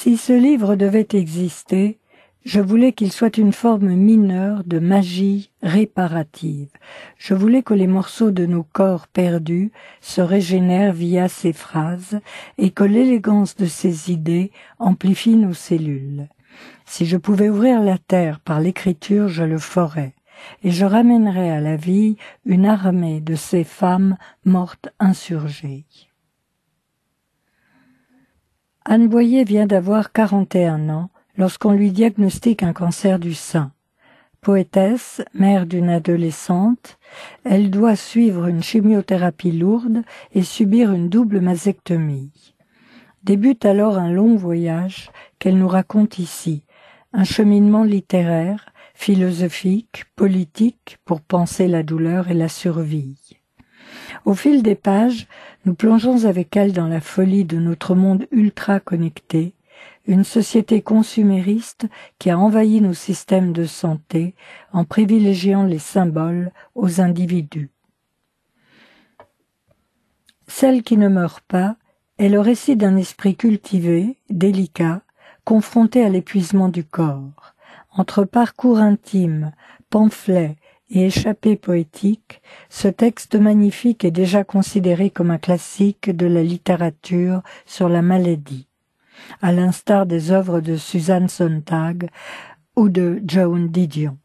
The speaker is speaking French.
Si ce livre devait exister, je voulais qu'il soit une forme mineure de magie réparative. Je voulais que les morceaux de nos corps perdus se régénèrent via ces phrases et que l'élégance de ces idées amplifie nos cellules. Si je pouvais ouvrir la terre par l'écriture, je le ferais, et je ramènerais à la vie une armée de ces femmes mortes insurgées. Anne Boyer vient d'avoir 41 ans lorsqu'on lui diagnostique un cancer du sein. Poétesse, mère d'une adolescente, elle doit suivre une chimiothérapie lourde et subir une double mastectomie. Débute alors un long voyage qu'elle nous raconte ici, un cheminement littéraire, philosophique, politique pour penser la douleur et la survie. Au fil des pages, nous plongeons avec elle dans la folie de notre monde ultra connecté, une société consumériste qui a envahi nos systèmes de santé en privilégiant les symboles aux individus. Celle qui ne meurt pas est le récit d'un esprit cultivé, délicat, confronté à l'épuisement du corps. Entre parcours intimes, pamphlets et échappées poétiques, ce texte magnifique est déjà considéré comme un classique de la littérature sur la maladie, à l'instar des œuvres de Susan Sontag ou de Joan Didion.